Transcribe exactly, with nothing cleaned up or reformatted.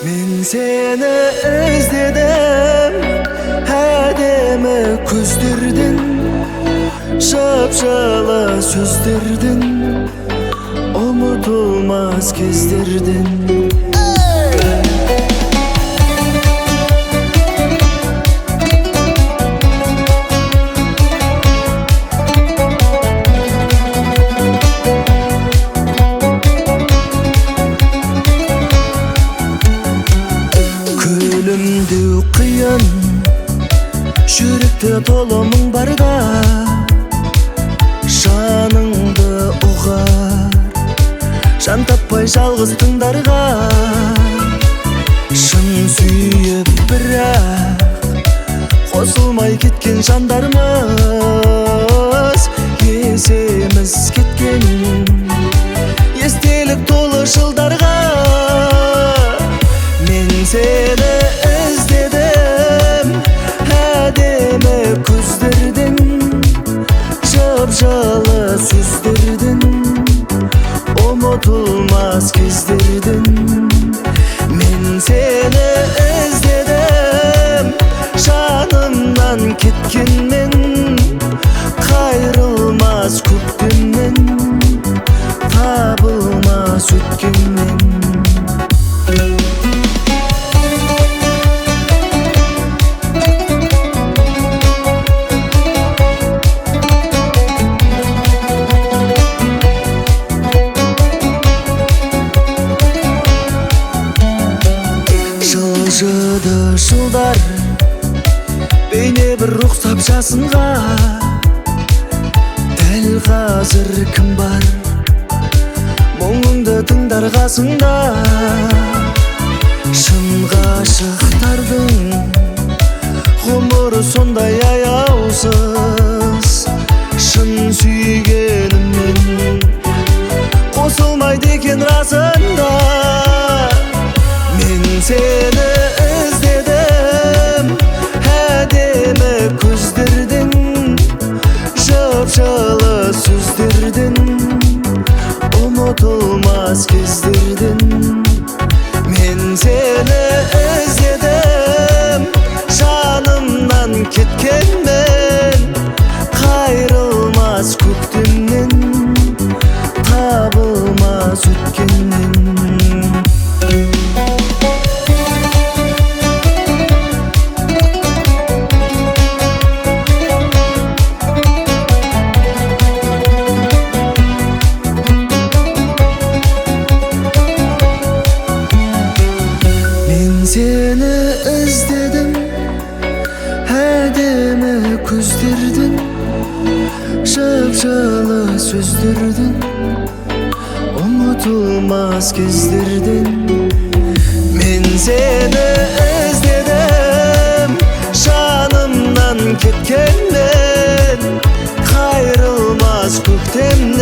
Мен сені іздедім, әдемі көздердің, жап-жылы сөздердің, ұмытылмас кездердің. Күлімдеу қиын, жүректе толы мұң барда, жаныңды ұғар, жан таппай жалғыз тыңдарға. Шын сүйіп бірақ қосылмай кеткен жандармыз, есеміз кеткен естелік толы жылдарға. Мен сені іздедім, әдемі көздердің, жап-жылы сөздердің, ұмытылмас кездердің. Мен сені іздедім, жанымнан кеткенмен, қайрылмас көктемнен, табылмас өткенмен. Жылжыды жылдар, бейне бір ұқсап жасынға. Дәл қазір кім бар, мұңыңды тыңдар қасыңда. Шын ғашықтардың ғұмыры сондай аяусыз, шын сүйгеніммен қосылмайды екен расында. Мен сені іздедім, әдемі көздердің, жап-жылы сөздердің, ұмытылмас кездердің. Мен сені іздедім, жанымнан кеткенмен, қайрылмас көктемнен, табылмас өткеннен. Сені іздедім, әдемі көздердің, жап-жылы сөздердің, ұмытылмас кездердің. Мен сені іздедім, жанымнан кеткенмен, қайрылмас көктемнен,